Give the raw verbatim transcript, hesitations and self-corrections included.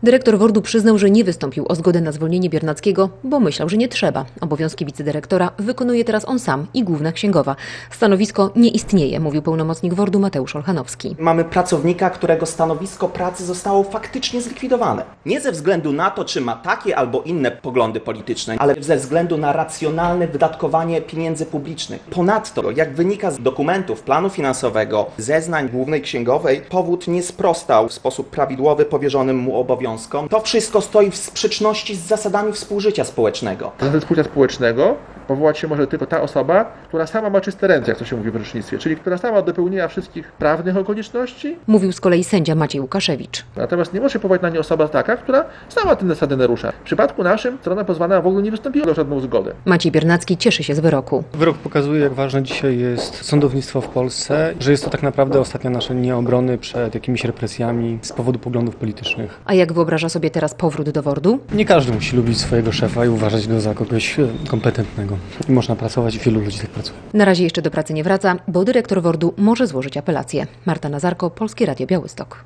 Dyrektor WORD-u przyznał, że nie wystąpił o zgodę na zwolnienie Biernackiego, bo myślał, że nie trzeba. Obowiązki wicedyrektora wykonuje teraz on sam i główna księgowa. Stanowisko nie istnieje, mówił pełnomocnik WORD-u Mateusz Olchanowski. Mamy pracownika, którego stanowisko pracy zostało faktycznie zlikwidowane. Nie ze względu na to, czy ma takie albo inne poglądy polityczne, ale ze względu na racjonalne wydatkowanie pieniędzy publicznych. Ponadto, jak wynika z dokumentów planu finansowego, zeznań głównej księgowej, powód nie sprostał w sposób prawidłowy powierzonym mu obowiązkom. To wszystko stoi w sprzeczności z zasadami współżycia społecznego. Zasady współżycia społecznego powołać się może tylko ta osoba, która sama ma czyste ręce, jak to się mówi w orzecznictwie, czyli która sama dopełniła wszystkich prawnych okoliczności. Mówił z kolei sędzia Maciej Łukaszewicz. Natomiast nie może się powołać na nie osoba taka, która sama te zasady narusza. W przypadku naszym strona pozwana w ogóle nie wystąpiła o żadną zgodę. Maciej Biernacki cieszy się z wyroku. Wyrok pokazuje, jak ważne dzisiaj jest sądownictwo w Polsce, że jest to tak naprawdę ostatnia nasza linia obrony przed jakimiś represjami z powodu poglądów politycznych. A jak wyobraża sobie teraz powrót do WORD-u? Nie każdy musi lubić swojego szefa i uważać go za kogoś kompetentnego. I można pracować i wielu ludzi tak pracuje. Na razie jeszcze do pracy nie wraca, bo dyrektor WORD-u może złożyć apelację. Marta Nazarko, Polskie Radio Białystok.